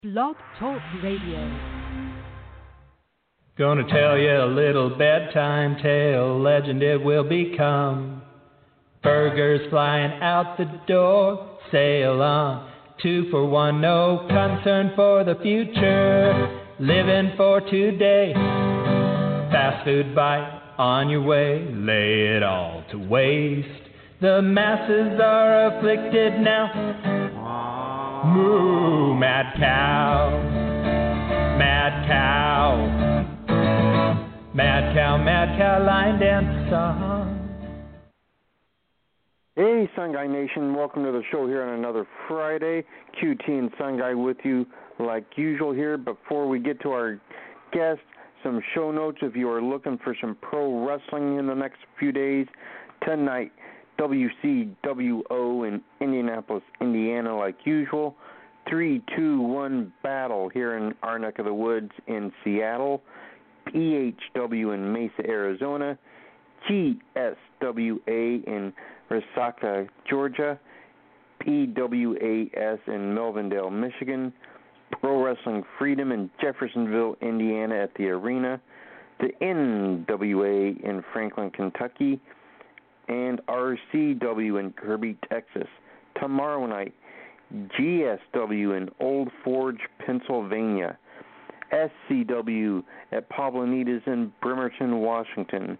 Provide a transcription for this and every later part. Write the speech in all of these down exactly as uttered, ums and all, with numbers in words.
Blog Talk Radio. Gonna tell you a little bedtime tale, legend it will become. Burgers flying out the door, sail on, two for one, no concern for the future, living for today. Fast food bite on your way, lay it all to waste. The masses are afflicted now. Moo, mad cow, mad cow, mad cow, mad cow, line dance song. Hey, Sun Guy Nation, welcome to the show here on another Friday. Q T and Sun Guy with you like usual here. Before we get to our guest, some show notes if you are looking for some pro wrestling in the next few days. Tonight, W C W O in Indianapolis, Indiana, like usual. three two one Battle here in our neck of the woods in Seattle. P H W in Mesa, Arizona. G S W A in Resaca, Georgia. P W A S in Melvindale, Michigan. Pro Wrestling Freedom in Jeffersonville, Indiana at the arena. The N W A in Franklin, Kentucky. And R C W in Kirby, Texas. Tomorrow night, G S W in Old Forge, Pennsylvania. S C W at Pablonitas in Bremerton, Washington.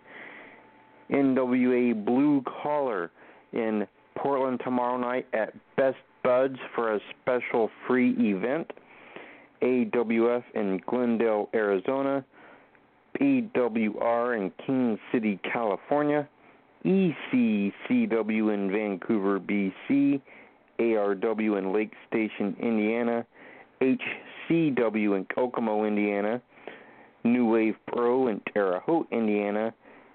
N W A Blue Collar in Portland tomorrow night at Best Buds for a special free event. A W F in Glendale, Arizona. P W R in King City, California. E C C W in Vancouver, B C, A R W in Lake Station, Indiana, H C W in Kokomo, Indiana, New Wave Pro in Terre Haute, Indiana,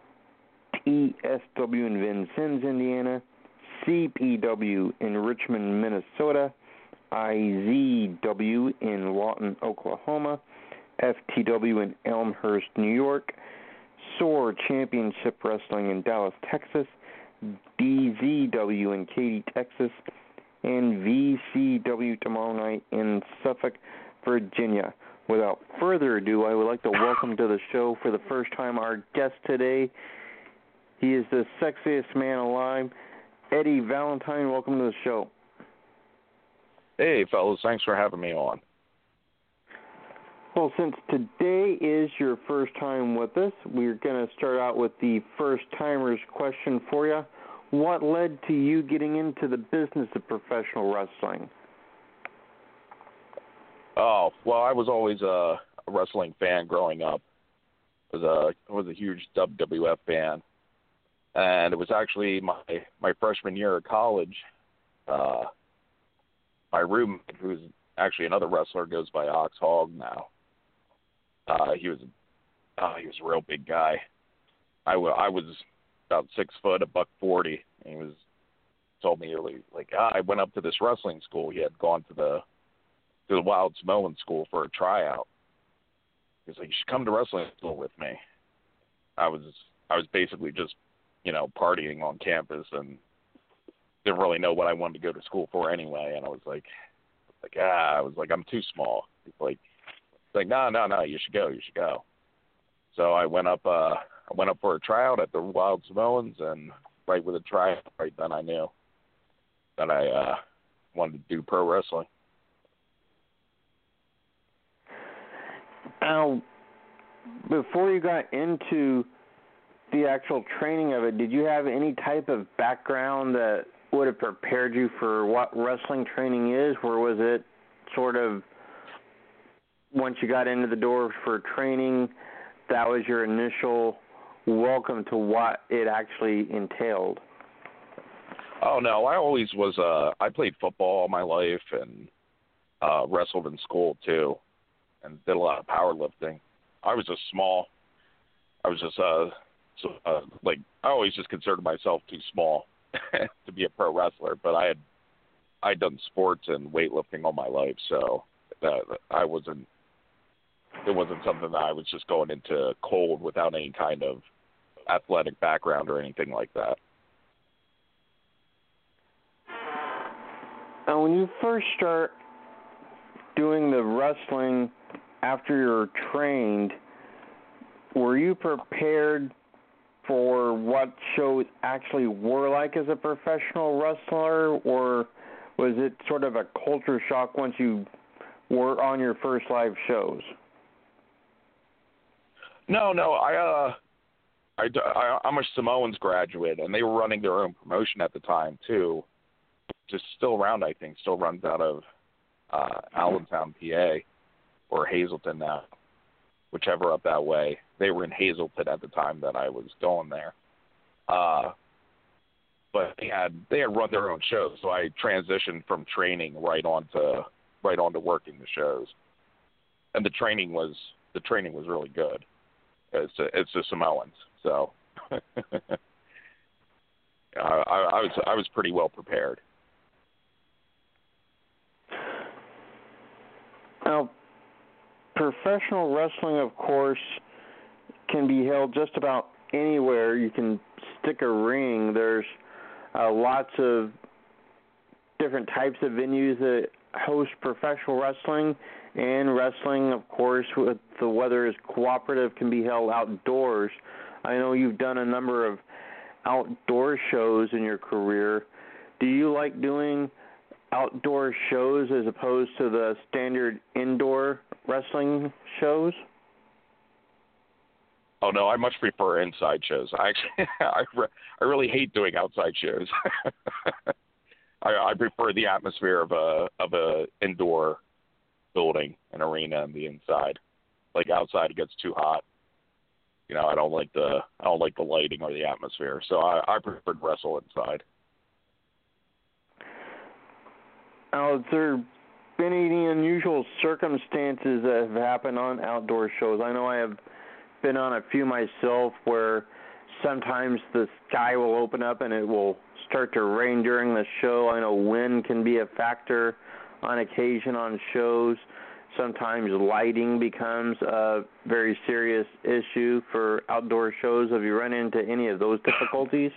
T S W in Vincennes, Indiana, C P W in Richmond, Minnesota, I Z W in Lawton, Oklahoma, F T W in Elmhurst, New York, S O A R Championship Wrestling in Dallas, Texas, D Z W in Katy, Texas, and V C W tomorrow night in Suffolk, Virginia. Without further ado, I would like to welcome to the show for the first time our guest today. He is the sexiest man alive, Eddie Valentine. Welcome to the show. Hey, fellas. Thanks for having me on. Well, since today is your first time with us, we're going to start out with the first-timers question for you. What led to you getting into the business of professional wrestling? Oh, well, I was always a, a wrestling fan growing up. I was a, I was a huge W W F fan. And it was actually my, my freshman year of college. Uh, my roommate, who's actually another wrestler, goes by Ox Hogg now. Uh, he was, uh, he was a real big guy. I, w- I was about six foot, a buck forty. And he was told me like, like ah, I went up to this wrestling school. He had gone to the to the Wild Samoan school for a tryout. He was like, you should come to wrestling school with me. I was I was basically just, you know, partying on campus and didn't really know what I wanted to go to school for anyway. And I was like, like ah, I was like, I'm too small. He's like. Like, no, no, no, you should go, you should go. So I went up uh, I went up for a tryout at the Wild Samoans, and right with a tryout, right then I knew that I uh, wanted to do pro wrestling. Now, before you got into the actual training of it, did you have any type of background that would have prepared you for what wrestling training is, or was it sort of once you got into the door for training, that was your initial welcome to what it actually entailed? Oh, no, I always was, uh, I played football all my life and uh, wrestled in school, too, and did a lot of powerlifting. I was just small. I was just, uh, so, uh, like, I always just considered myself too small to be a pro wrestler, but I had, I'd done sports and weightlifting all my life, so uh, I wasn't, it wasn't something that I was just going into cold without any kind of athletic background or anything like that. Now, when you first start doing the wrestling after you're trained, were you prepared for what shows actually were like as a professional wrestler, or was it sort of a culture shock once you were on your first live shows? No, no, I, uh, I, I, I'm a Samoans graduate, and they were running their own promotion at the time, too. Just still around, I think, still runs out of uh, Allentown, P A, or Hazleton now, whichever up that way. They were in Hazleton at the time that I was going there. Uh, but they had they had run their own shows, so I transitioned from training right on to right on to working the shows. And the training was the training was really good. It's a, it's the Samoans, so I, I was I was pretty well prepared. Now, professional wrestling, of course, can be held just about anywhere. You can stick a ring. There's uh, lots of different types of venues that host professional wrestling, and wrestling, of course, with the weather is cooperative, can be held outdoors. I know you've done a number of outdoor shows in your career. Do you like doing outdoor shows as opposed to the standard indoor wrestling shows? Oh no, I much prefer inside shows. I actually, I, re- I really hate doing outside shows. I, I prefer the atmosphere of a of a indoor building, an arena, and the inside. Like outside, it gets too hot. You know, I don't like the I don't like the lighting or the atmosphere. So I, I prefer to wrestle inside. Now, has there been any unusual circumstances that have happened on outdoor shows? I know I have been on a few myself where sometimes the sky will open up and it will start to rain during the show. I know wind can be a factor on occasion on shows. Sometimes lighting becomes a very serious issue for outdoor shows. Have you run into any of those difficulties?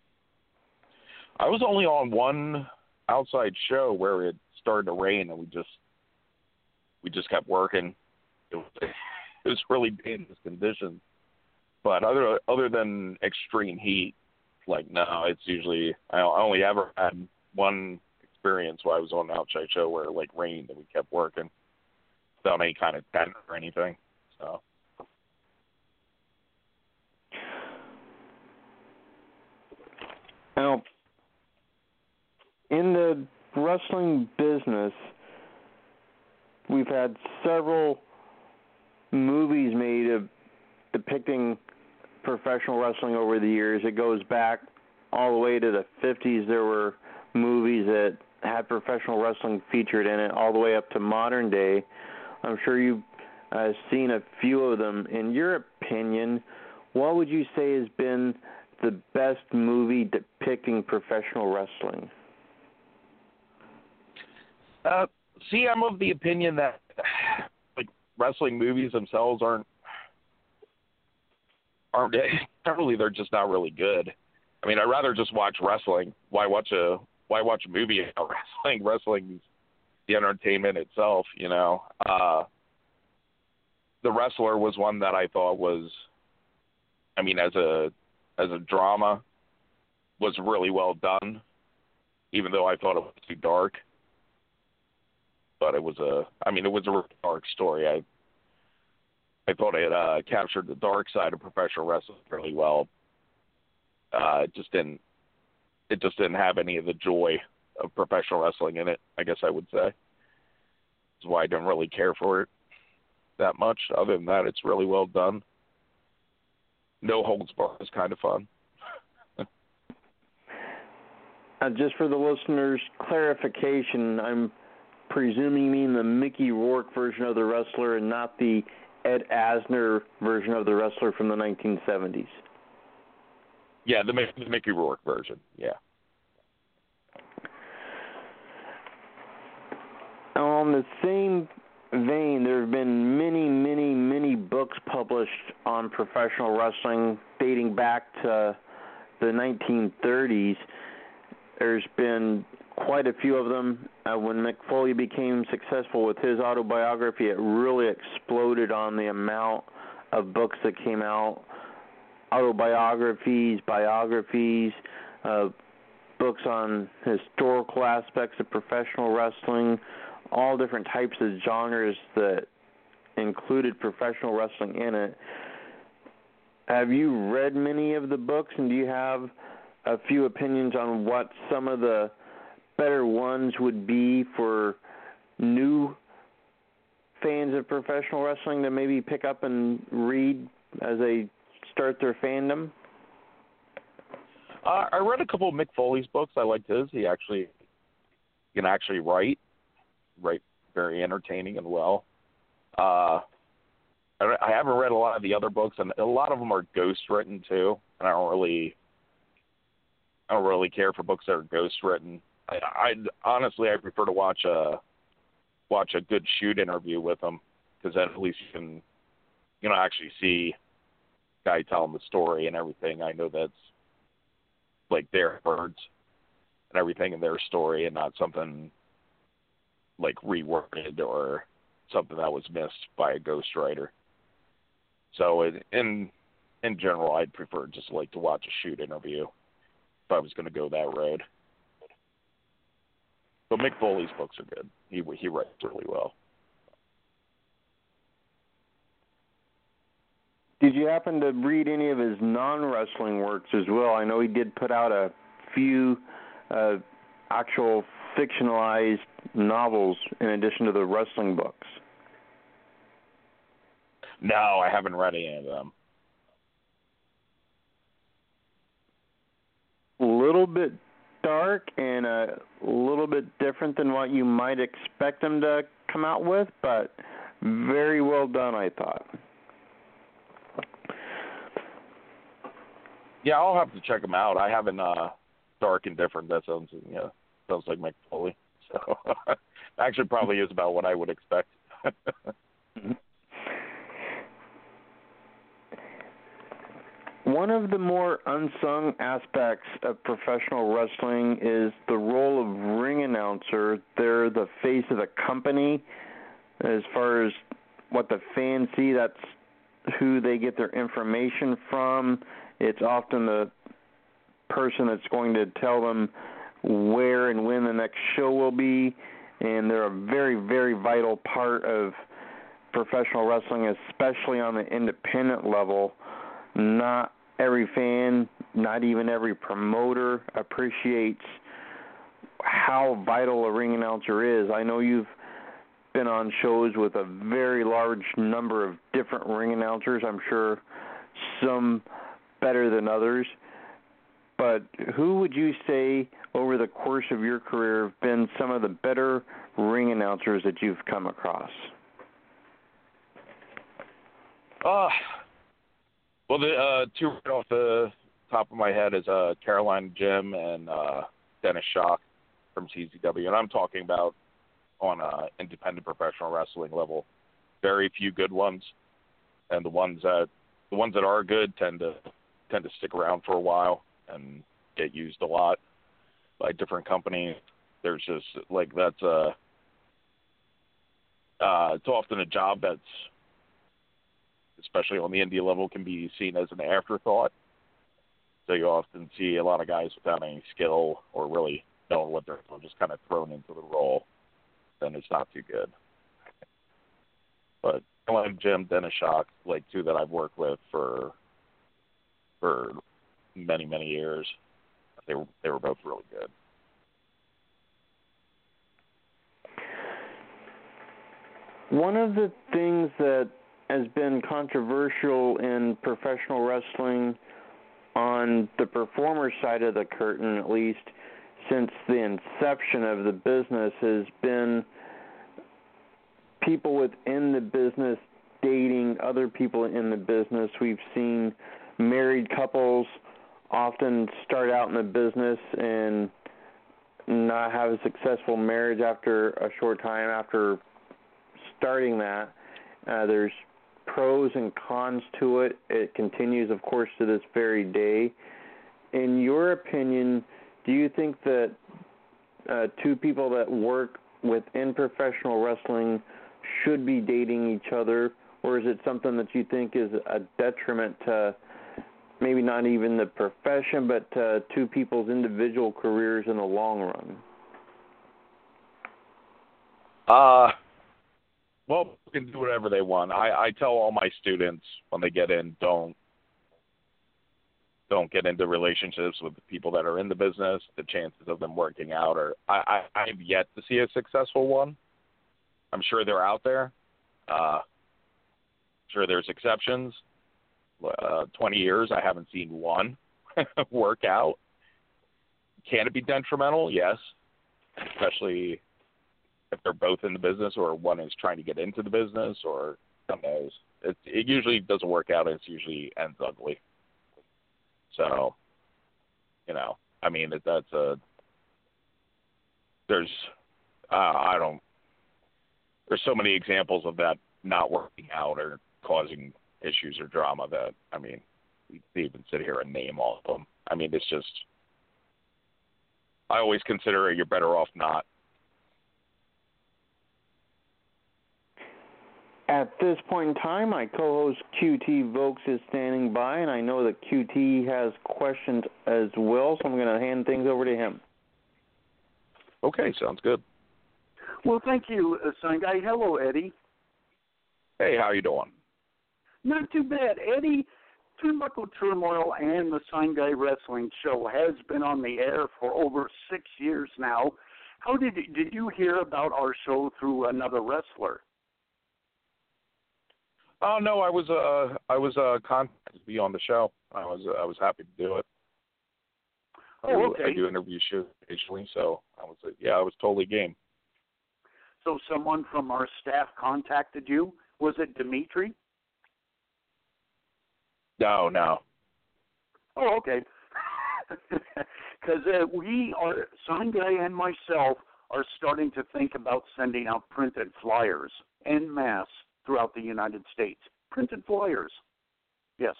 I was only on one outside show where it started to rain, and we just we just kept working. It was, it was really dangerous conditions. But other other than extreme heat, like no, it's usually I only ever had one experience where I was on an outside show where it like rained and we kept working without any kind of tent or anything. So. Now, in the wrestling business, we've had several movies made of depicting professional wrestling over the years. It goes back all the way to the fifties. There were movies that had professional wrestling featured in it, all the way up to modern day. I'm sure you've uh, seen a few of them. In your opinion, what would you say has been the best movie depicting professional wrestling? Uh, see, I'm of the opinion that like wrestling movies themselves aren't aren't generally they're just not really good. I mean, I'd rather just watch wrestling. Why watch a why watch a movie about wrestling? Wrestling's the entertainment itself, you know. Uh, The Wrestler was one that I thought was, I mean, as a as a drama, was really well done, even though I thought it was too dark. But it was a, I mean, it was a really dark story. I I thought it uh, captured the dark side of professional wrestling really well. Uh, it just didn't, it just didn't have any of the joy of professional wrestling in it, I guess I would say. That's why I didn't really care for it that much. Other than that, it's really well done. No holds barred is kind of fun. uh, just for the listeners' clarification, I'm presuming you mean the Mickey Rourke version of The Wrestler and not the Ed Asner version of The Wrestler from the nineteen seventies. Yeah, the, the Mickey Rourke version, yeah. On the same vein, there have been many, many, many books published on professional wrestling dating back to the nineteen thirties. There's been quite a few of them. Uh, when Mick Foley became successful with his autobiography, it really exploded on the amount of books that came out, autobiographies, biographies, uh, books on historical aspects of professional wrestling, all different types of genres that included professional wrestling in it. Have you read many of the books, and do you have a few opinions on what some of the better ones would be for new fans of professional wrestling to maybe pick up and read as they start their fandom? Uh, I read a couple of Mick Foley's books. I liked his. He actually can actually write, write very entertaining and well. Uh, I, I haven't read a lot of the other books, and a lot of them are ghost written too. And I don't really, I don't really care for books that are ghost written. I, I honestly, I prefer to watch a watch a good shoot interview with them, because then at least you can, you know, actually see the guy telling the story and everything. I know that's like their words and everything in their story, and not something like reworded or something that was missed by a ghostwriter. So in, in in general, I'd prefer just like to watch a shoot interview if I was going to go that road. But Mick Foley's books are good. He he writes really well. Did you happen to read any of his non-wrestling works as well? I know he did put out a few uh, actual fictionalized novels in addition to the wrestling books. No, I haven't read any of them. A little bit dark and a little bit different than what you might expect him to come out with, but very well done, I thought. Yeah, I'll have to check them out. I haven't uh, dark and different. That sounds yeah sounds like Mick Foley. So actually, probably is about what I would expect. One of the more unsung aspects of professional wrestling is the role of ring announcer. They're the face of the company. As far as what the fans see, that's who they get their information from. It's often the person that's going to tell them where and when the next show will be, and they're a very, very vital part of professional wrestling, especially on the independent level. Not every fan, not even every promoter appreciates how vital a ring announcer is. I know you've been on shows with a very large number of different ring announcers. I'm sure some better than others. But who would you say over the course of your career have been some of the better ring announcers that you've come across? Uh, well, the uh, two right off the top of my head is uh, Caroline Jim and uh, Dennis Shock from C Z W. And I'm talking about on an independent professional wrestling level. Very few good ones. And the ones that the ones that are good tend to tend to stick around for a while and get used a lot by different companies. There's just like that's a uh, it's often a job that's, especially on the indie level, can be seen as an afterthought. So you often see a lot of guys without any skill or really knowing what they're doing, just kind of thrown into the role. Then it's not too good. But like Jim, Dennis Shock, like two that I've worked with for for many, many years. They were they were both really good. One of the things that has been controversial in professional wrestling on the performer side of the curtain, at least since the inception of the business, has been people within the business dating other people in the business. We've seen married couples often start out in the business and not have a successful marriage after a short time after starting that. Uh, there's pros and cons to it. It continues, of course, to this very day. In your opinion, do you think that uh, two people that work within professional wrestling should be dating each other, or is it something that you think is a detriment to maybe not even the profession, but to two people's individual careers in the long run? Uh, well, they can do whatever they want. I, I tell all my students when they get in, don't don't get into relationships with the people that are in the business. The chances of them working out are, I, I, I've yet to see a successful one. I'm sure they're out there. Uh, sure there's exceptions. Uh, twenty years, I haven't seen one work out. Can it be detrimental? Yes, especially if they're both in the business or one is trying to get into the business, or who knows. It, it usually doesn't work out. It usually ends ugly. So, you know, I mean, that's a, there's, uh, I don't, there's so many examples of that not working out or causing issues or drama that, I mean, we even sit here and name all of them. I mean, it's just, I always consider you're better off not. At this point in time, my co-host Q T Vokes is standing by, and I know that Q T has questions as well, so I'm going to hand things over to him. Okay, sounds good. Well, thank you, uh, Sign Guy. Hello, Eddie. Hey, how you doing? Not too bad. Eddie, Turnbuckle Turmoil and the Sign Guy Wrestling Show has been on the air for over six years now. How did did you hear about our show through another wrestler? Oh no, I was uh I was uh contacted to be on the show. I was uh, I was happy to do it. Oh, okay. I do interview shows occasionally, so I was uh, yeah, I was totally game. So someone from our staff contacted you? Was it Dimitri? No, no. Oh, okay. Because uh, we are, Sign Guy and myself are starting to think about sending out printed flyers en masse throughout the United States. Printed flyers. Yes.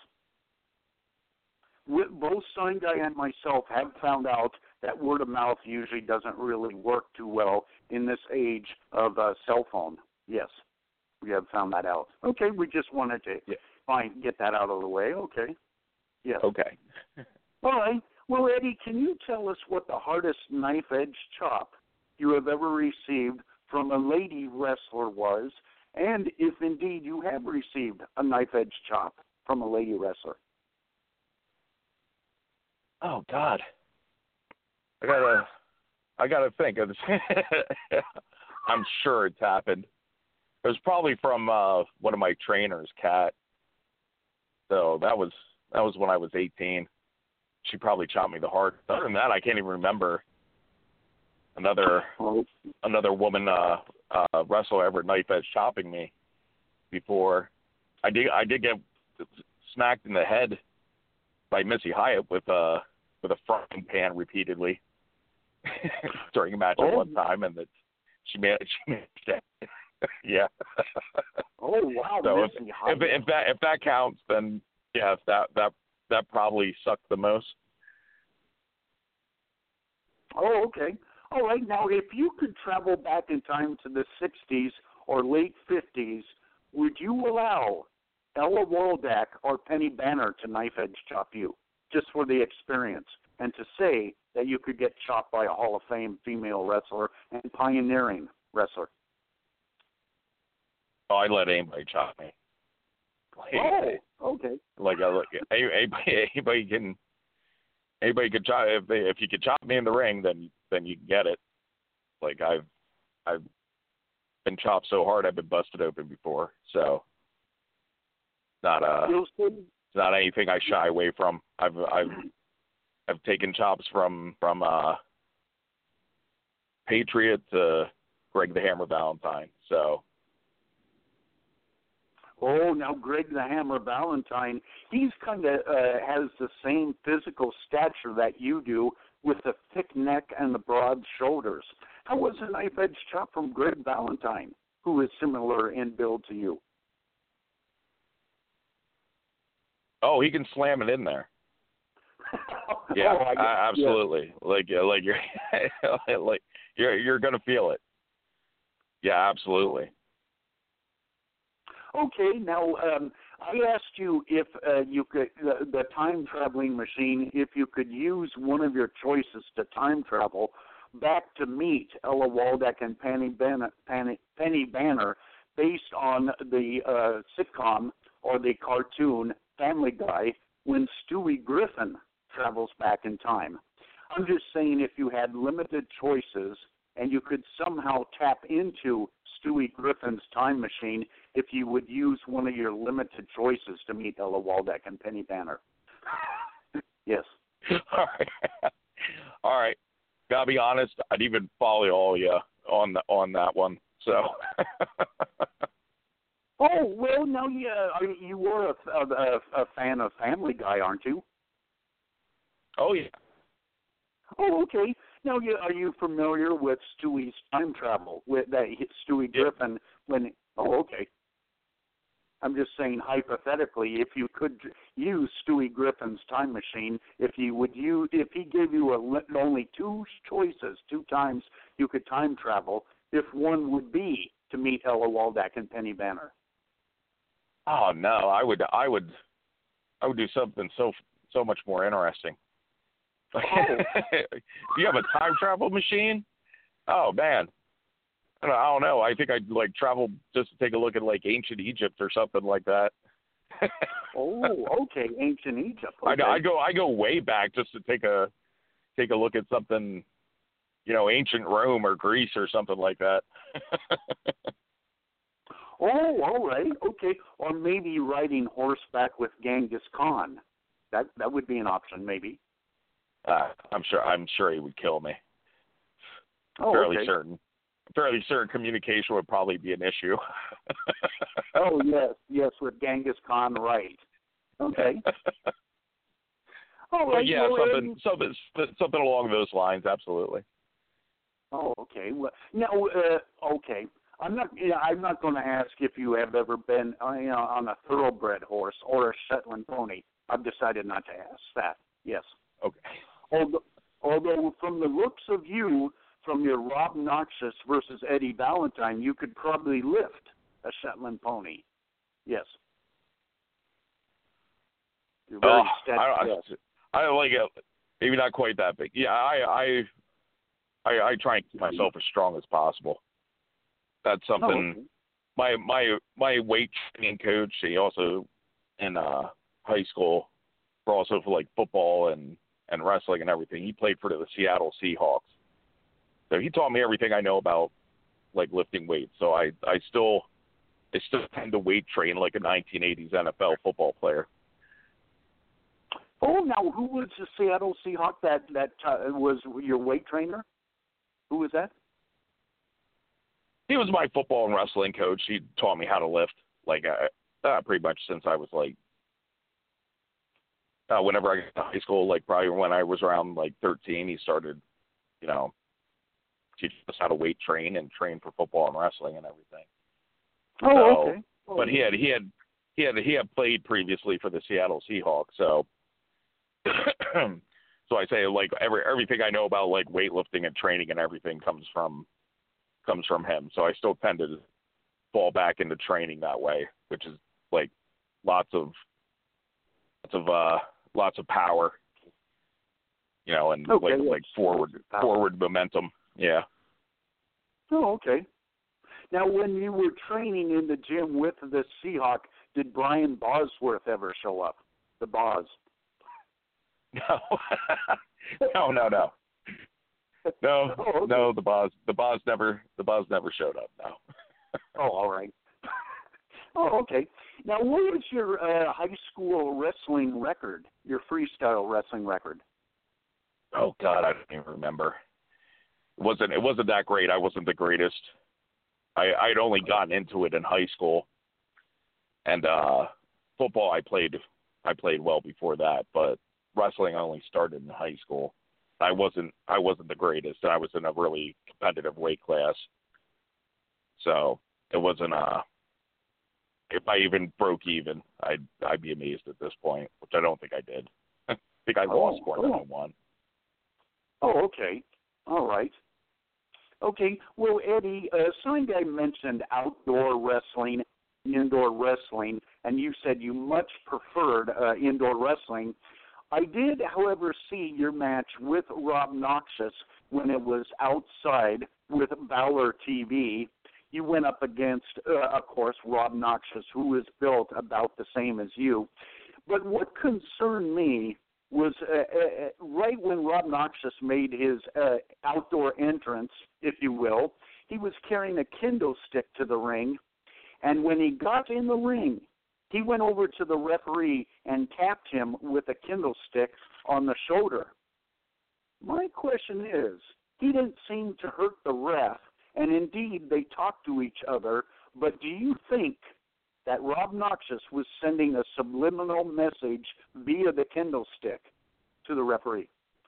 We, both Sign Guy and myself have found out that word of mouth usually doesn't really work too well in this age of uh, cell phone. Yes, we have found that out. Okay, we just wanted to yeah. find get that out of the way. Okay. Yes. Okay. All right. Well, Eddie, can you tell us what the hardest knife-edge chop you have ever received from a lady wrestler was, and if indeed you have received a knife-edge chop from a lady wrestler? Oh God, I gotta, I gotta think. I'm sure it's happened. It was probably from uh, one of my trainers, Kat. So that was that was when I was eighteen. She probably chopped me the hardest. Other than that, I can't even remember another another woman uh, uh, wrestler ever knife edge chopping me before. I did I did get smacked in the head by Missy Hyatt with a with a frying pan repeatedly during a match oh. at one time, and that she made she made that. Yeah. Oh wow! So if, Missy Hyatt. if if that if that counts, then yeah, that that that probably sucked the most. Oh, okay. All right. Now, if you could travel back in time to the sixties or late fifties, would you allow Ella Waldak or Penny Banner to knife edge chop you, just for the experience, and to say that you could get chopped by a Hall of Fame female wrestler and pioneering wrestler? Oh, I let anybody chop me. Like, oh, okay. Like, I, like anybody, anybody can, anybody could chop. If they, if you could chop me in the ring, then then you can get it. Like I've I've been chopped so hard I've been busted open before. So not uh it's not anything I shy away from. I've I've I've taken chops from from uh Patriot to Greg the Hammer Valentine. So. Oh, now Greg the Hammer Valentine, he's kind of uh, has the same physical stature that you do, with the thick neck and the broad shoulders. How was a knife edge chop from Greg Valentine, who is similar in build to you? Oh, he can slam it in there. Yeah, oh, I, uh, absolutely. Yeah. Like, like you're, like you're, you're gonna feel it. Yeah, absolutely. Okay, now um, I asked you if uh, you could the, the time traveling machine, if you could use one of your choices to time travel back to meet Ella Waldeck and Penny Banner, Penny, Penny Banner, based on the uh, sitcom or the cartoon Family Guy, when Stewie Griffin travels back in time. I'm just saying, if you had limited choices and you could somehow tap into Stewie Griffin's time machine, if you would use one of your limited choices to meet Ella Waldeck and Penny Banner. Yes. All right. All right. Gotta be honest, I'd even follow all you on the, on that one. So. Oh well, no, yeah, I mean, you were a, a, a fan of Family Guy, aren't you? Oh yeah. Oh, okay. Now, you, are you familiar with Stewie's time travel? With that Stewie Griffin, when? Oh, okay. I'm just saying, hypothetically, if you could use Stewie Griffin's time machine, if you would use, if he gave you a, only two choices, two times you could time travel, if one would be to meet Ella Waldeck and Penny Banner. Oh no, I would, I would, I would do something so so much more interesting. Oh. You have a time travel machine? Oh man, I don't, I don't know. I think I'd like travel just to take a look at like ancient Egypt or something like that. Oh, okay, ancient Egypt. Okay. I, I go, I go way back just to take a take a look at something, you know, ancient Rome or Greece or something like that. Oh, all right, okay. Or maybe riding horseback with Genghis Khan. That that would be an option, maybe. Uh, I'm sure. I'm sure he would kill me. Oh, fairly okay. certain. Fairly certain communication would probably be an issue. Oh yes, yes, with Genghis Khan, right? Okay. All right. Well, yeah, well, something, um, something, something along those lines. Absolutely. Oh, okay. Well, now, uh, okay. I'm not. You know, I'm not going to ask if you have ever been uh, you know, on a thoroughbred horse or a Shetland pony. I've decided not to ask that. Yes. Okay. Although, although from the looks of you, from your Rob Noxious versus Eddie Valentine, you could probably lift a Shetland pony. Yes. You're very Oh, steadfast. I, I, I like it. Maybe not quite that big. Yeah, I, I, I, I try and keep myself as strong as possible. That's something. Oh, okay. My my my weight training coach. He also in uh, high school, for also for like football and, and wrestling and everything. He played for the Seattle Seahawks. So he taught me everything I know about like lifting weights. So I, I still I still tend to weight train like a nineteen eighties N F L football player. Oh, now who was the Seattle Seahawk that that uh, was your weight trainer? Who was that? He was my football and wrestling coach. He taught me how to lift, like uh, uh, pretty much since I was like, uh, whenever I got to high school, like probably when I was around like thirteen, he started, you know, teaching us how to weight train and train for football and wrestling and everything. Oh, so, okay. Oh, but he had he had he had he had played previously for the Seattle Seahawks, so so I say like every everything I know about like weightlifting and training and everything comes from comes from him. So I still tend to fall back into training that way, which is like lots of lots of uh lots of power, you know, and okay, like yes. like forward forward momentum. Yeah. Oh, okay. Now, when you were training in the gym with the Seahawk, did Brian Bosworth ever show up? The Boz. No. no, no, no. No, oh, okay. no, the Boz the Boz never the Boz never showed up, no. Oh, all right. Oh, okay. Now, what was your uh, high school wrestling record, your freestyle wrestling record? Oh God, I don't even remember. It wasn't it wasn't that great. I wasn't the greatest. I I'd only gotten into it in high school, and uh, football I played I played well before that, but wrestling I only started in high school. I wasn't I wasn't the greatest, and I was in a really competitive weight class, so it wasn't uh if I even broke even, I'd I'd be amazed at this point, which I don't think I did. think I Oh, lost more than oh. I won. Oh, okay. All right. Okay. Well, Eddie, uh, some guy mentioned outdoor wrestling, indoor wrestling, and you said you much preferred uh, indoor wrestling. I did, however, see your match with Rob Noxious when it was outside with Valor T V. You went up against, uh, of course, Rob Noxious, who is built about the same as you. But what concerned me was uh, uh, right when Rob Noxious made his uh, outdoor entrance, if you will, he was carrying a kendo stick to the ring, and when he got in the ring, he went over to the referee and tapped him with a kendo stick on the shoulder. My question is, he didn't seem to hurt the ref, and indeed they talked to each other, but do you think that Rob Noxious was sending a subliminal message via the kendo stick to the referee?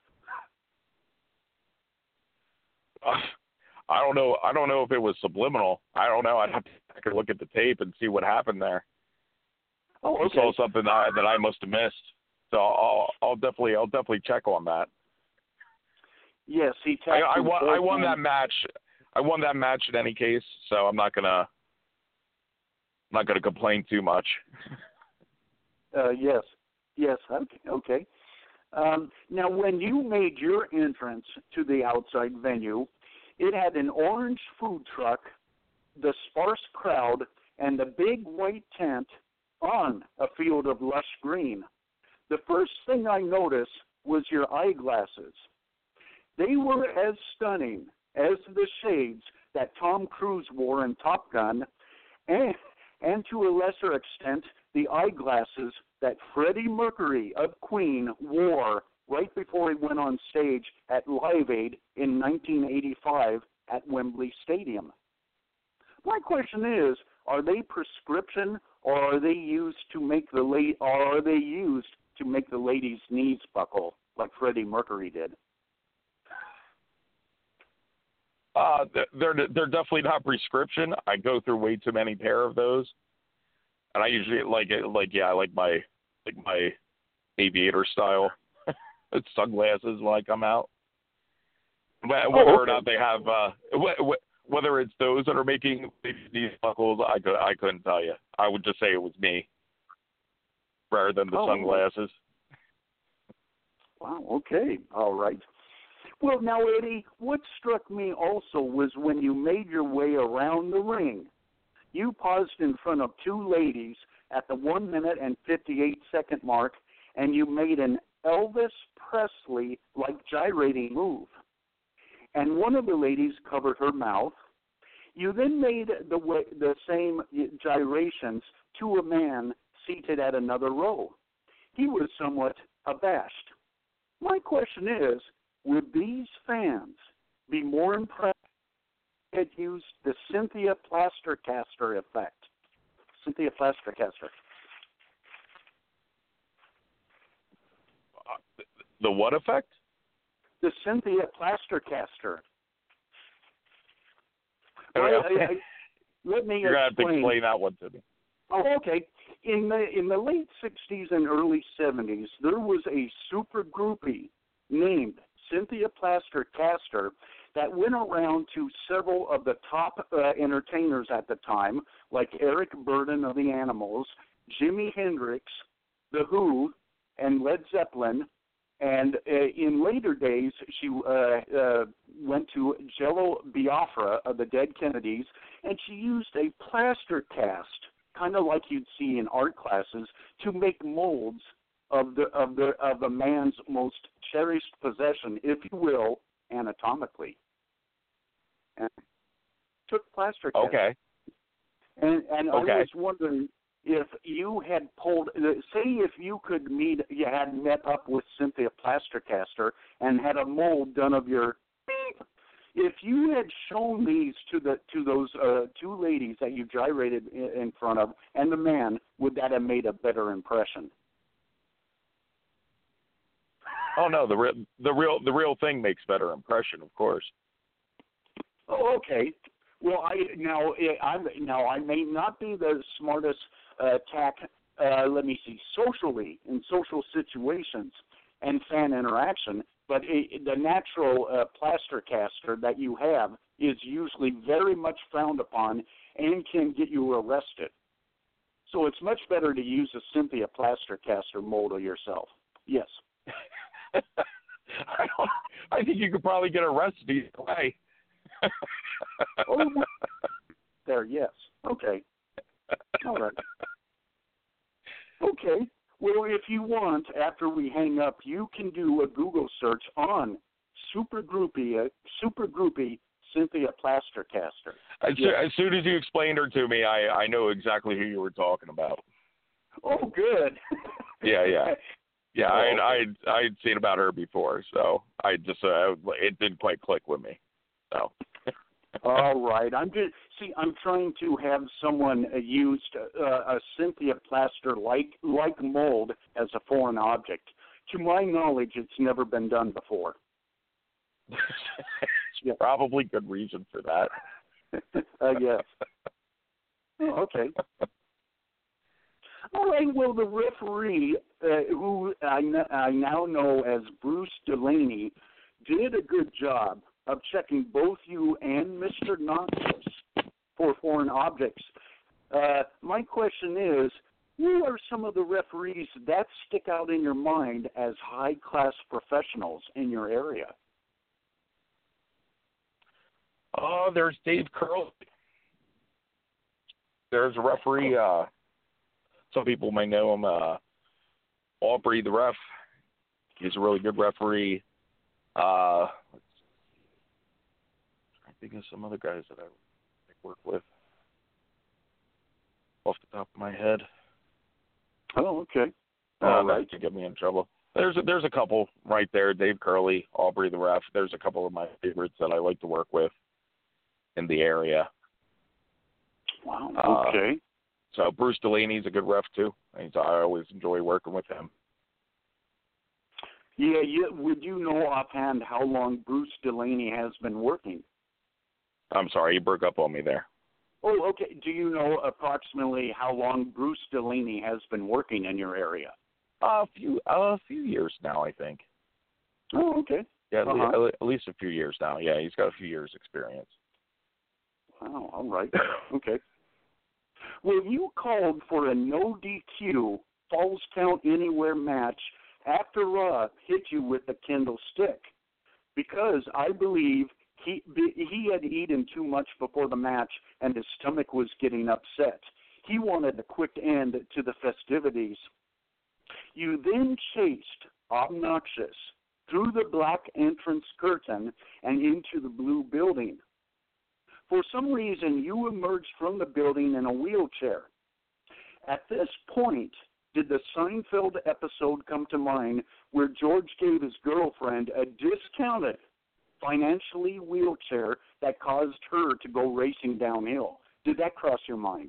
Uh, I don't know. I don't know if it was subliminal. I don't know. I'd have to take a look at the tape and see what happened there. Oh, okay. I saw something that I, that I must have missed. So I'll, I'll definitely, I'll definitely check on that. Yes, he tapped I, I him won. I both won times. that match. I won that match in any case. So I'm not gonna, I'm not gonna complain too much. Uh, yes, yes, okay. okay. Um, now, when you made your entrance to the outside venue, it had an orange food truck, the sparse crowd, and the big white tent on a field of lush green. The first thing I noticed was your eyeglasses. They were as stunning as the shades that Tom Cruise wore in Top Gun, and, and to a lesser extent, the eyeglasses that Freddie Mercury of Queen wore right before he went on stage at Live Aid in nineteen eighty-five at Wembley Stadium. My question is, are they prescription, or are they used to make the la- or are they used to make the ladies' knees buckle like Freddie Mercury did? Uh, they're they're definitely not prescription. I go through way too many pair of those, and I usually like it. Like yeah, I like my like my aviator style sunglasses when I come out. Whether oh, okay. or not they have, uh, whether it's those that are making these buckles, I could I couldn't tell you. I would just say it was me, rather than the oh, sunglasses. Wow. Okay. All right. Well, now, Eddie, what struck me also was when you made your way around the ring, you paused in front of two ladies at the one minute and fifty-eight second mark, and you made an Elvis Presley-like gyrating move. And one of the ladies covered her mouth. You then made the way, the same gyrations to a man seated at another row. He was somewhat abashed. My question is, would these fans be more impressed if they had used the Cynthia Plastercaster effect? Cynthia Plastercaster. Uh, the what effect? The Cynthia Plastercaster. Oh, Well, yeah. I, I, let me You're gonna have to explain. explain that one to me. Oh, okay. In the in the late sixties and early seventies, there was a super groupie named Cynthia Plastercaster that went around to several of the top uh, entertainers at the time, like Eric Burdon of the Animals, Jimi Hendrix, The Who, and Led Zeppelin. And uh, in later days, she uh, uh, went to Jello Biafra of the Dead Kennedys, and she used a plaster cast, kind of like you'd see in art classes, to make molds of the of the of a man's most cherished possession, if you will, anatomically. And took plaster cast. Okay. And and Okay. I was wondering if you had pulled, say, if you could meet, you had met up with Cynthia Plastercaster and had a mold done of your beep. If you had shown these to the to those uh, two ladies that you gyrated in, in front of, and the man, would that have made a better impression? Oh no, the real the real the real thing makes better impression, of course. Oh, okay. Well, I now I now I may not be the smartest uh, tack. Uh, let me see, socially in social situations, and fan interaction, but it, the natural uh, plaster caster that you have is usually very much frowned upon and can get you arrested. So it's much better to use a Cynthia plaster caster model yourself. Yes. I, don't, I think you could probably get arrested either way. Oh, there, yes. Okay. All right. Okay. Well, if you want, after we hang up, you can do a Google search on Super Groupie, uh, Super Groupie Cynthia Plastercaster. As, Yes. as soon as you explained her to me, I, I know exactly who you were talking about. Oh, good. Yeah, yeah. Yeah, Oh, I okay. I'd, I'd seen about her before, so I just, uh, it didn't quite click with me. So. All right. I'm just see. I'm trying to have someone uh, used uh, a Cynthia plaster like like mold as a foreign object. To my knowledge, it's never been done before. There's probably good reason for that. uh, yes. Oh, okay. All right. Well, the referee, uh, who I, n- I now know as Bruce Delaney, did a good job of checking both you and Mister Noxious for foreign objects. Uh, my question is, who are some of the referees that stick out in your mind as high-class professionals in your area? Oh, there's Dave Curley. There's a referee, uh, some people may know him, uh, Aubrey the ref. He's a really good referee. Uh, I think of some other guys that I work with off the top of my head. Oh, okay. Uh, All that right. could get me in trouble. There's a, there's a couple right there. Dave Curley, Aubrey the ref. There's a couple of my favorites that I like to work with in the area. Wow. Uh, Okay. So Bruce Delaney's a good ref too. He's, I always enjoy working with him. Yeah, yeah. Would you know offhand how long Bruce Delaney has been working? I'm sorry, you broke up on me there. Oh, okay. Do you know approximately how long Bruce Delaney has been working in your area? Uh, a few, uh, a few years now, I think. Oh, okay. Yeah, at, Uh-huh. le- at least a few years now. Yeah, he's got a few years experience. Wow, all right. Okay. Well, you called for a no D Q Falls Count Anywhere match after Raw hit you with the Kindle stick because I believe he he had eaten too much before the match and his stomach was getting upset. He wanted a quick end to the festivities. You then chased Obnoxious through the black entrance curtain and into the blue building. For some reason, you emerged from the building in a wheelchair. At this point, did the Seinfeld episode come to mind where George gave his girlfriend a discounted, financially wheelchair that caused her to go racing downhill? Did that cross your mind?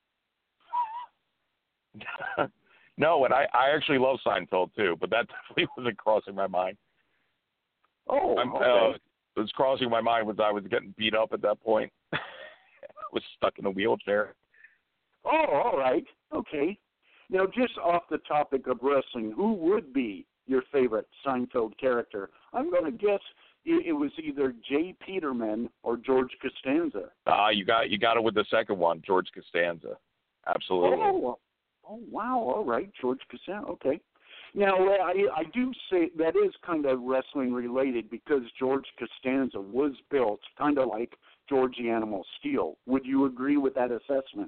No, and I, I actually love Seinfeld too, but that definitely wasn't crossing my mind. Oh, I'm, okay. uh, it was crossing my mind was I was getting beat up at that point. I was stuck in a wheelchair. Oh, all right. Okay. Now, just off the topic of wrestling, who would be your favorite Seinfeld character? I'm going to guess it, it was either Jay Peterman or George Costanza. Ah, uh, you got you got it with the second one, George Costanza. Absolutely. Oh, oh wow. All right, George Costanza. Okay. Now, I, I do say that is kind of wrestling related because George Costanza was built kind of like George the Animal Steel. Would you agree with that assessment?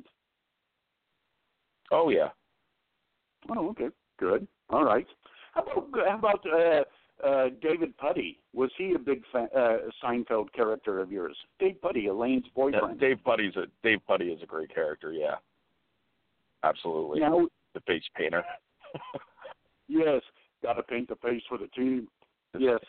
Oh, yeah. Oh, okay. Good. All right. How about, how about uh, uh, David Putty? Was he a big fan, uh, Seinfeld character of yours? Dave Putty, Elaine's boyfriend. Yeah, Dave Putty's a Dave Putty is a great character. Yeah. Absolutely. Now, the face painter. yes, got to paint the face for the team. Yes.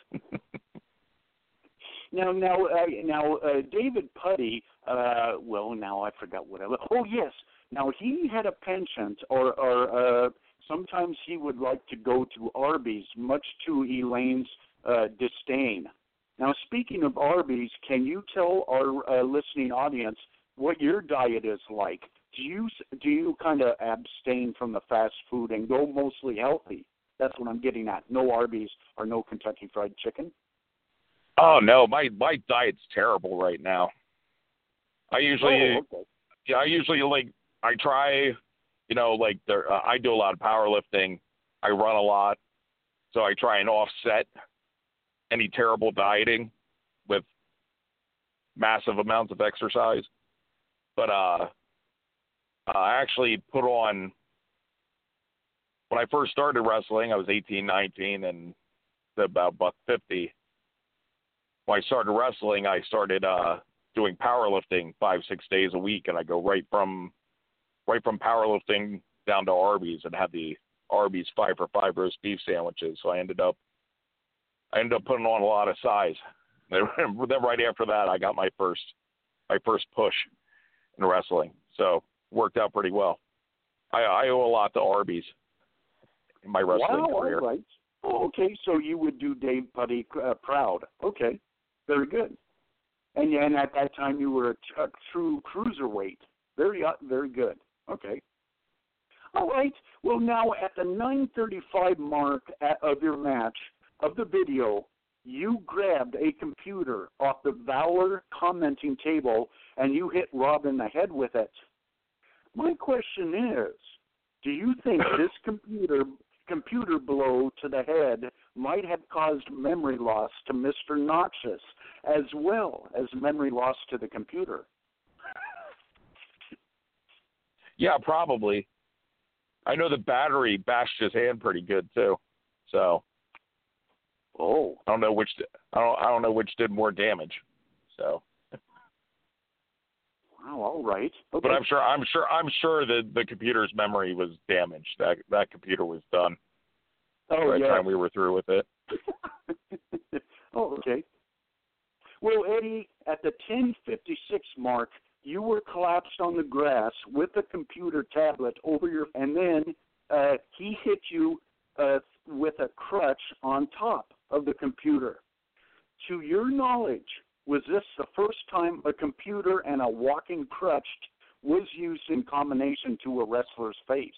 now, now, uh, now, uh, David Putty. Uh, well, now I forgot what I. Oh, yes. Now he had a penchant, or, or uh, sometimes he would like to go to Arby's, much to Elaine's uh, disdain. Now, speaking of Arby's, can you tell our uh, listening audience what your diet is like? Do you do you kind of abstain from the fast food and go mostly healthy? That's what I'm getting at. No Arby's or no Kentucky Fried Chicken. Oh no, my my diet's terrible right now. I usually, oh, okay. yeah, I usually like I try, you know, like there, uh, I do a lot of powerlifting. I run a lot, so I try and offset any terrible dieting with massive amounts of exercise. But uh, I actually put on, when I first started wrestling, I was eighteen, nineteen, and about buck fifty. When I started wrestling, I started uh, doing powerlifting five, six days a week, and I go right from right from powerlifting down to Arby's and had the Arby's five for five roast beef sandwiches. So I ended up I ended up putting on a lot of size. Then right after that, I got my first my first push in wrestling. So worked out pretty well. I, I owe a lot to Arby's in my wrestling wow, career. All right. Oh, okay, so you would do Dave Putty uh, proud. Okay, very good. And and at that time you were a, a true cruiserweight. Very uh, very good. Okay. All right. Well, now at the nine thirty-five mark at, of your match of the video, you grabbed a computer off the Valor commenting table and you hit Rob in the head with it. My question is, do you think this computer computer blow to the head might have caused memory loss to Mister Noxious as well as memory loss to the computer? Yeah, probably. I know the battery bashed his hand pretty good too. So, oh, I don't know which I don't I don't know which did more damage. So, wow, all right. Okay. But I'm sure I'm sure I'm sure that the computer's memory was damaged. That that computer was done oh, by the yeah. time we were through with it. oh, okay. Well, Eddie, at the ten fifty-six mark, you were collapsed on the grass with a computer tablet over your, and then uh, he hit you uh, with a crutch on top of the computer. To your knowledge, was this the first time a computer and a walking crutch was used in combination to a wrestler's face?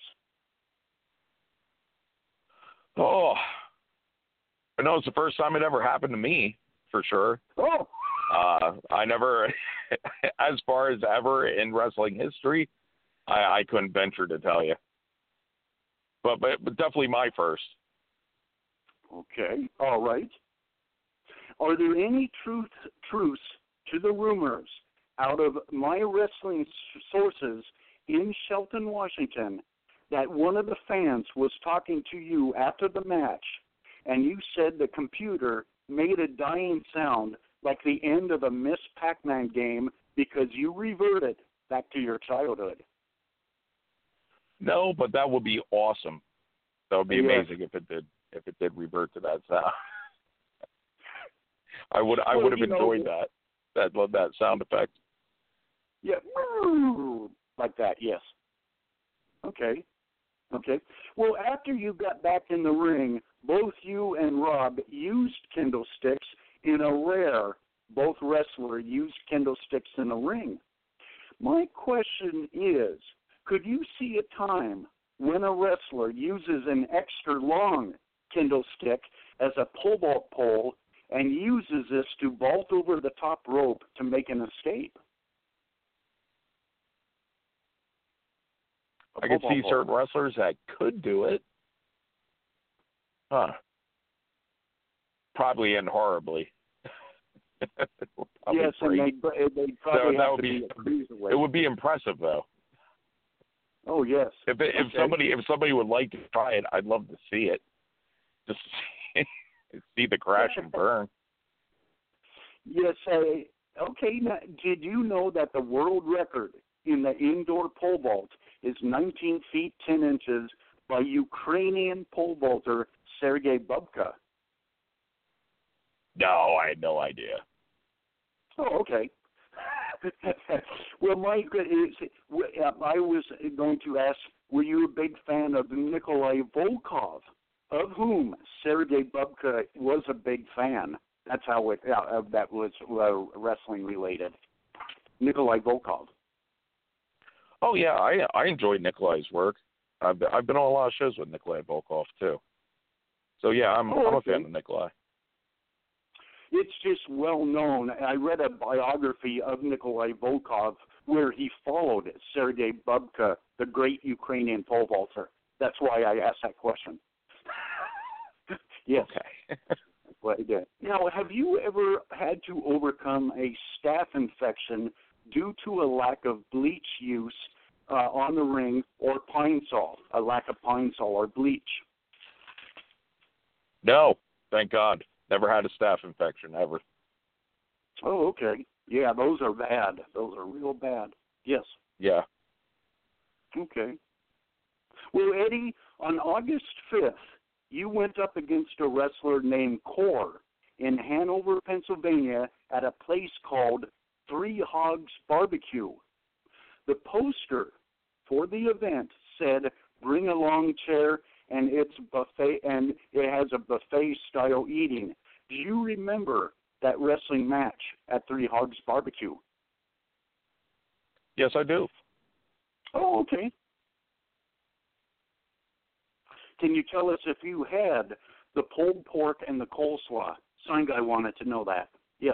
Oh, I know it's the first time it ever happened to me, for sure. Oh. Uh, I never, as far as ever in wrestling history, I, I couldn't venture to tell you. But, but but definitely my first. Okay, all right. Are there any truth truths to the rumors out of my wrestling sources in Shelton, Washington, that one of the fans was talking to you after the match, and you said the computer made a dying sound like the end of a Miss Pac-Man game because you reverted back to your childhood? No, but that would be awesome. That would be yes. amazing if it did. If it did revert to that sound, I would. I well, would have enjoyed know, that. That that sound effect. Yeah, like that. Yes. Okay. Okay. Well, after you got back in the ring, both you and Rob used kendo sticks in a rare. Both wrestlers used kendo sticks in the ring. My question is, could you see a time when a wrestler uses an extra long kendo stick as a pole vault pole and uses this to vault over the top rope to make an escape? I could see certain wrestlers that could do it. Huh. Probably end horribly. yes, and they they probably so have would to be, be it would be impressive though. Oh yes. If it, if okay. somebody if somebody would like to try it, I'd love to see it. Just see, see the crash and burn. Yes. Uh, okay. Now, did you know that the world record in the indoor pole vault is nineteen feet ten inches by Ukrainian pole vaulter Sergei Bubka? No, I had no idea. Oh, okay. Well, Mike, I was going to ask, were you a big fan of Nikolai Volkov, of whom Sergei Bubka was a big fan? That's how it, uh, that was uh, wrestling related. Nikolai Volkov. Oh yeah, I I enjoyed Nikolai's work. I've been, I've been on a lot of shows with Nikolai Volkov too. So yeah, I'm oh, I'm a okay. fan of Nikolai. It's just well known. I read a biography of Nikolai Volkov where he followed Sergei Bubka, the great Ukrainian pole vaulter. That's why I asked that question. Yes. Okay. That's what I did. Now, have you ever had to overcome a staph infection due to a lack of bleach use uh, on the ring or Pine Sol, a lack of Pine Sol or bleach? No, thank God. Never had a staph infection, ever. Oh, okay. Yeah, those are bad. Those are real bad. Yes. Yeah. Okay. Well, Eddie, on August fifth, you went up against a wrestler named Core in Hanover, Pennsylvania, at a place called Three Hogs Barbecue. The poster for the event said, "Bring a long chair," and it's buffet, and it has a buffet-style eating. Do you remember that wrestling match at Three Hogs Barbecue? Yes, I do. Oh, okay. Can you tell us if you had the pulled pork and the coleslaw? Sign guy wanted to know that. Yes.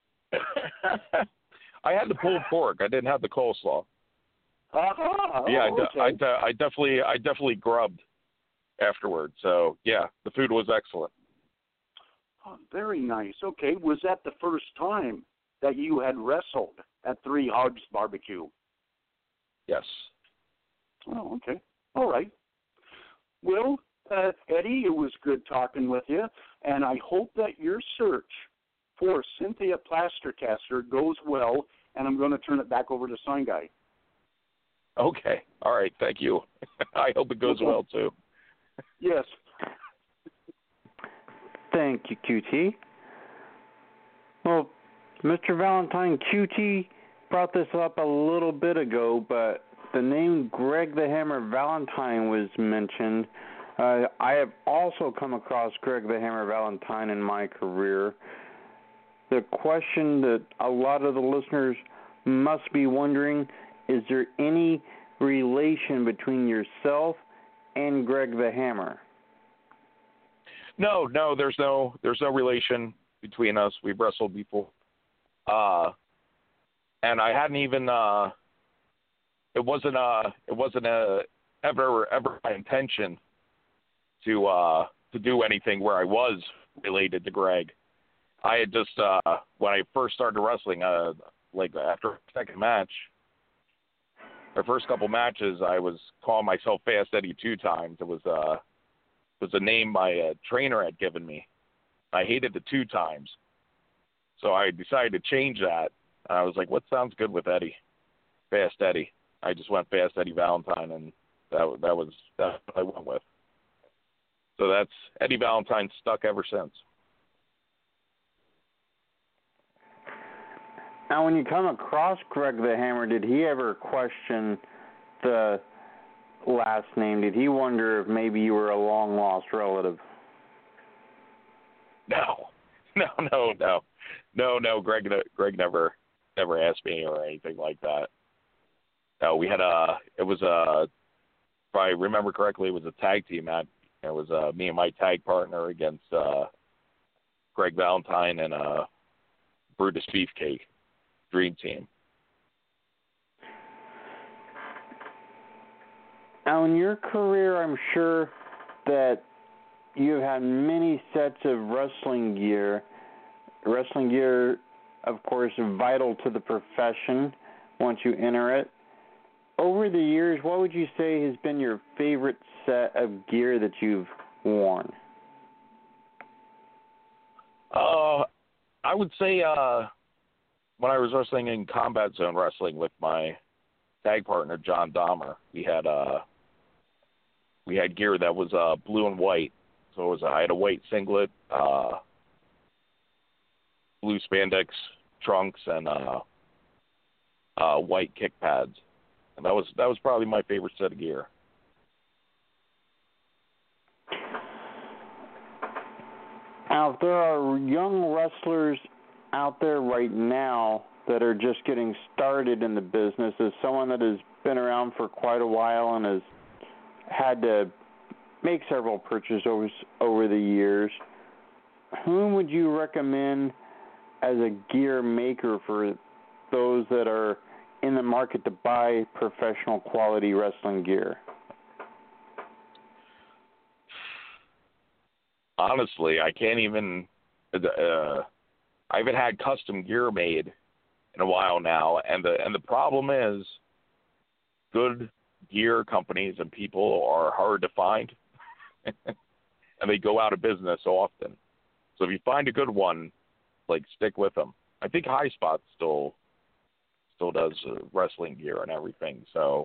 I had the pulled pork. I didn't have the coleslaw. Uh-huh. Yeah, oh, I, okay. I, I, I definitely, I definitely grubbed afterward. So yeah, the food was excellent. Oh, very nice. Okay, was that the first time that you had wrestled at Three Hogs Barbecue? Yes. Oh, okay. All right. Well, uh, Eddie, it was good talking with you, and I hope that your search for Cynthia Plastercaster goes well, and I'm going to turn it back over to Sign Guy. Okay. All right. Thank you. I hope it goes Okay. well, too. Yes. Thank you, Q T. Well, Mister Valentine, Q T brought this up a little bit ago, but the name Greg the Hammer Valentine was mentioned. Uh, I have also come across Greg the Hammer Valentine in my career. The question that a lot of the listeners must be wondering, is there any relation between yourself and Greg the Hammer? No, no, there's no, there's no relation between us. We've wrestled before. Uh, and I hadn't even, uh, it wasn't, uh, it wasn't a, ever, ever my intention to, uh, to do anything where I was related to Greg. I had just, uh, when I first started wrestling, uh, like after the second match, my first couple matches, I was calling myself Fast Eddie two times. It was, uh, it was a name my uh, trainer had given me. I hated the two times. So I decided to change that. I was like, what sounds good with Eddie? Fast Eddie. I just went Fast Eddie Valentine, and that that was that's what I went with. So that's Eddie Valentine stuck ever since. Now, when you come across Greg the Hammer, did he ever question the last name? Did he wonder if maybe you were a long-lost relative? No, no, no, no, no, no. Greg, Greg never, never asked me or anything like that. No, we had a. It was a. If I remember correctly, it was a tag team match. It was uh, me and my tag partner against uh, Greg Valentine and uh, Brutus Beefcake, Dream Team. Now, in your career, I'm sure that you've had many sets of wrestling gear. Wrestling gear, of course, is vital to the profession once you enter it. Over the years, what would you say has been your favorite set of gear that you've worn? Uh, I would say uh, when I was wrestling in Combat Zone Wrestling with my tag partner John Dahmer, we had uh, we had gear that was uh, blue and white. So it was I had a white singlet, uh, blue spandex trunks, and uh, uh, white kick pads. And that was that was probably my favorite set of gear. Now, if there are young wrestlers out there right now that are just getting started in the business, as someone that has been around for quite a while and has had to make several purchases over, over the years. Whom would you recommend as a gear maker for those that are in the market to buy professional quality wrestling gear? Honestly, I can't even. Uh, I haven't had custom gear made in a while now, and the and the problem is, good gear companies and people are hard to find, and they go out of business often. So if you find a good one, like, stick with them. I think High Spot still still does uh, wrestling gear and everything, so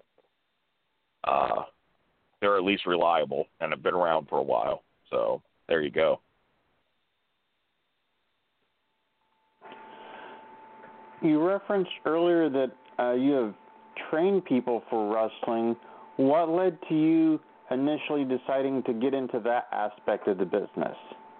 uh, they're at least reliable and have been around for a while. So there you go. You referenced earlier that uh, you have trained people for wrestling. What led to you initially deciding to get into that aspect of the business?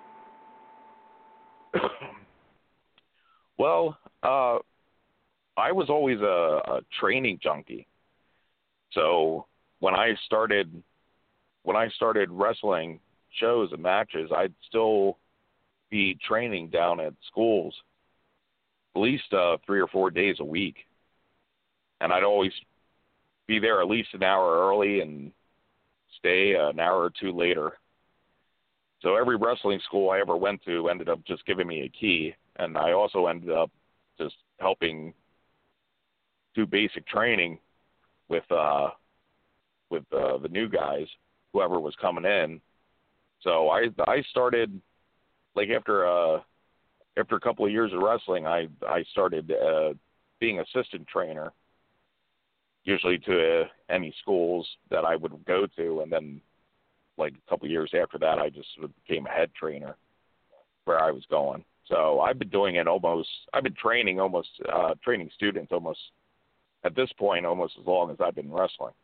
Well, uh, I was always a, a training junkie. So when I started, when I started wrestling shows and matches, I'd still be training down at schools at least uh, three or four days a week. And I'd always be there at least an hour early and stay an hour or two later. So every wrestling school I ever went to ended up just giving me a key. And I also ended up just helping do basic training with uh, with uh, the new guys, whoever was coming in. So I I started, like, after uh, after a couple of years of wrestling, I I started uh, being assistant trainer, usually to uh, any schools that I would go to, and then, like, a couple of years after that, I just became a head trainer where I was going. So I've been doing it almost, I've been training almost, uh, training students almost, at this point, almost as long as I've been wrestling.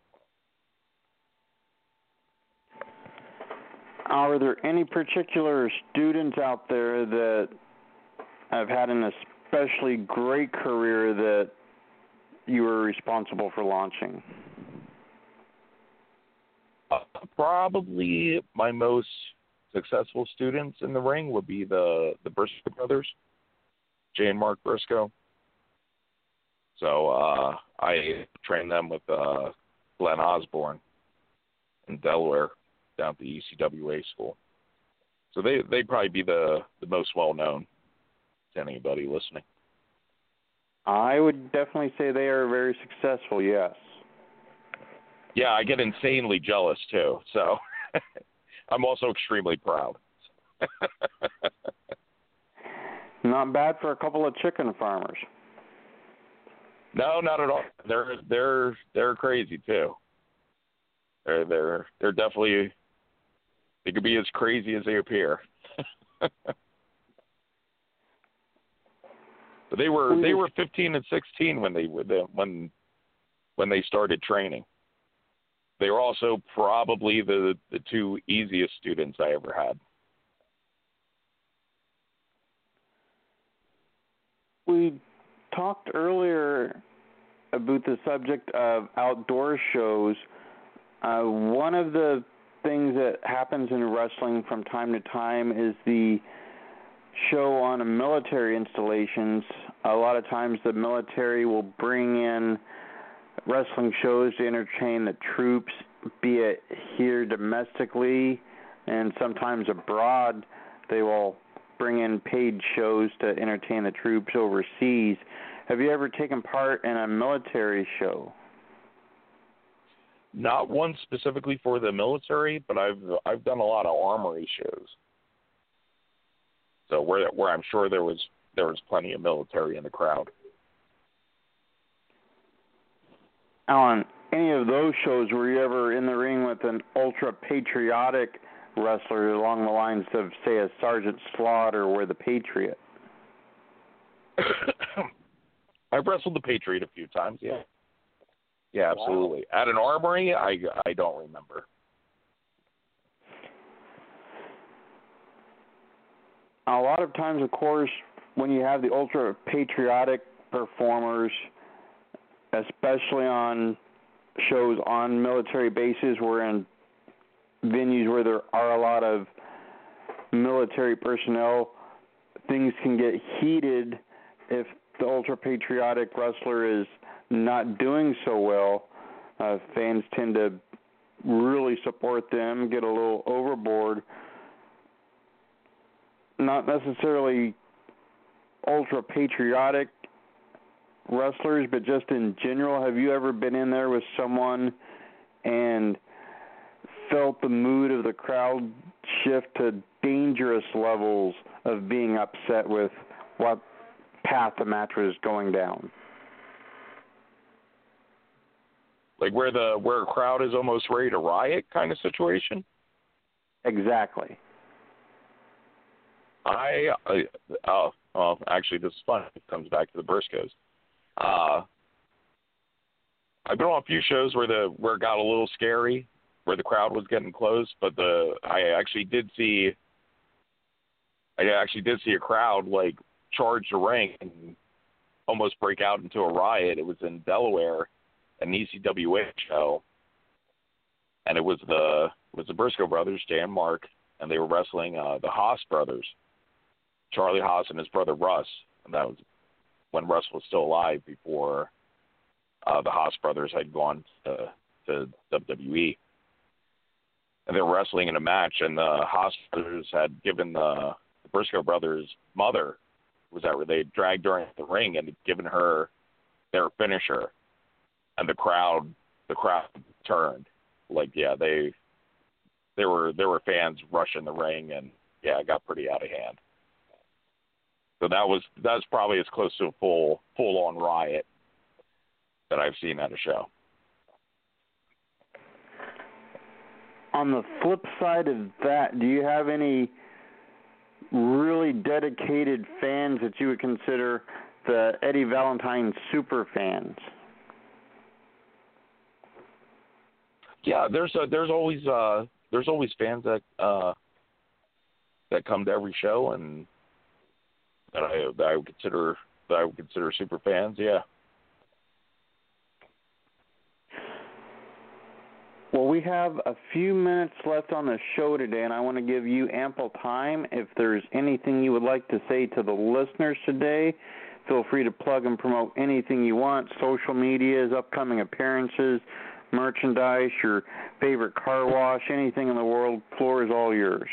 Are there any particular students out there that have had an especially great career that you were responsible for launching? Uh, probably my most successful students in the ring would be the, the Briscoe brothers, Jay and Mark Briscoe. So uh, I trained them with uh, Glenn Osborne in Delaware down at the E C W A school. So they, they'd probably be the, the most well-known to anybody listening. I would definitely say they are very successful, yes. Yeah, I get insanely jealous, too. So I'm also extremely proud. Not bad for a couple of chicken farmers. No, not at all. They're they're they're crazy too. They're they're they're definitely, they could be as crazy as they appear. But they were they were fifteen and sixteen when they when when they started training. They were also probably the the two easiest students I ever had. We talked earlier about the subject of outdoor shows. Uh, one of the things that happens in wrestling from time to time is the show on military installations. A lot of times the military will bring in wrestling shows to entertain the troops, be it here domestically and sometimes abroad. They will bring in paid shows to entertain the troops overseas. Have you ever taken part in a military show? Not one specifically for the military, but I've I've done a lot of armory shows. So where where I'm sure there was there was plenty of military in the crowd. On any of those shows, were you ever in the ring with an ultra patriotic wrestler along the lines of, say, a Sergeant Slaughter or the Patriot? I've wrestled the Patriot a few times, yeah. Yeah, absolutely. Wow. At an armory, I, I don't remember. A lot of times, of course, when you have the ultra-patriotic performers, especially on shows on military bases wherein venues where there are a lot of military personnel, things can get heated if the ultra-patriotic wrestler is not doing so well. Uh, fans tend to really support them, get a little overboard. Not necessarily ultra-patriotic wrestlers, but just in general. Have you ever been in there with someone and felt the mood of the crowd shift to dangerous levels of being upset with what path the match was going down? Like where the where a crowd is almost ready to riot kind of situation? Exactly. I, I oh, well, actually, this is fun. It comes back to the Briscoes. Uh, I've been on a few shows where the where it got a little scary, where the crowd was getting close, but the I actually did see I actually did see a crowd like charge the ring and almost break out into a riot. It was in Delaware, an E C W A show, and it was the it was the Briscoe brothers, Jay and Mark, and they were wrestling uh, the Haas brothers, Charlie Haas and his brother Russ, and that was when Russ was still alive before uh, the Haas brothers had gone to, to W W E. And they were wrestling in a match, and the Haas brothers had given the, the Briscoe brothers' mother, was that where they dragged her into the ring and had given her their finisher, and the crowd, the crowd turned. Like, yeah, they, they were, there were fans rushing the ring, and yeah, it got pretty out of hand. So that was that's probably as close to a full full on riot that I've seen at a show. On the flip side of that, do you have any really dedicated fans that you would consider the Eddie Valentine super fans? Yeah, there's a, there's always uh, there's always fans that uh, that come to every show and that I that I would consider that I would consider super fans. Yeah. Well, we have a few minutes left on the show today, and I want to give you ample time. If there's anything you would like to say to the listeners today, feel free to plug and promote anything you want, social medias, upcoming appearances, merchandise, your favorite car wash, anything in the world. Floor is all yours.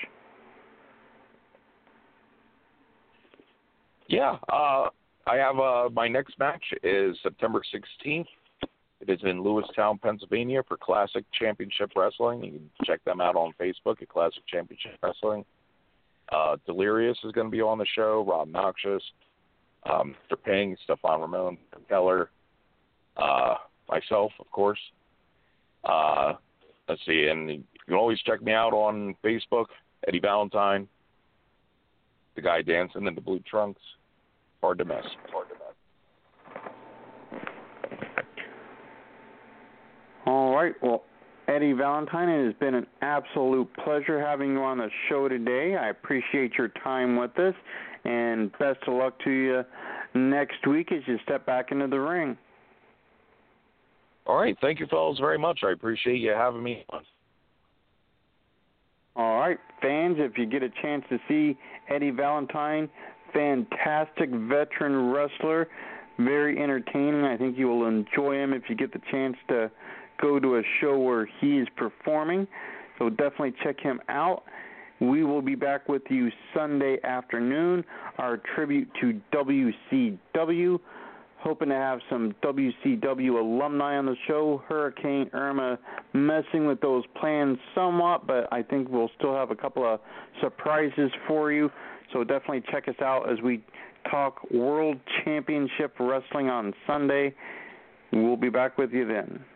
Yeah, uh, I have uh, my next match is September sixteenth. It is in Lewistown, Pennsylvania for Classic Championship Wrestling. You can check them out on Facebook at Classic Championship Wrestling. Uh, Delirious is going to be on the show, Rob Noxious, um, Mister Ping, Stefan Ramon, Keller, uh, myself, of course. Uh, let's see, and you can always check me out on Facebook, Eddie Valentine, the guy dancing in the blue trunks. Hard to miss. Hard to miss. All right. Well, Eddie Valentine, it has been an absolute pleasure having you on the show today. I appreciate your time with us, and best of luck to you next week as you step back into the ring. All right. Thank you, fellas, very much. I appreciate you having me on. All right, fans, if you get a chance to see Eddie Valentine, fantastic veteran wrestler, very entertaining. I think you will enjoy him if you get the chance to go to a show where he is performing. So definitely check him out. We will be back with you Sunday afternoon, our tribute to W C W. Hoping to have some W C W alumni on the show. Hurricane Irma messing with those plans somewhat, but I think we'll still have a couple of surprises for you. So definitely check us out as we talk World Championship Wrestling on Sunday. We'll be back with you then.